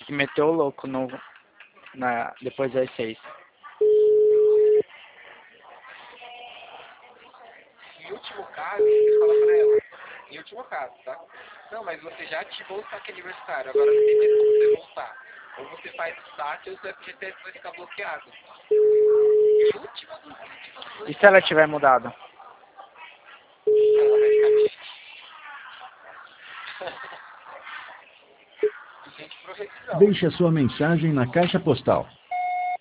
que meteu o louco depois das 6. Em último caso, você fala pra ela. Em último caso, tá? Não, mas você já ativou o saque aniversário. Agora não tem mais como você voltar. Ou você faz o saque ou o seu FGTS vai ficar bloqueado. Em última dos últimos, E se ela tiver mudado? ela vai ficar gente pro revisão. Deixe a sua mensagem na caixa postal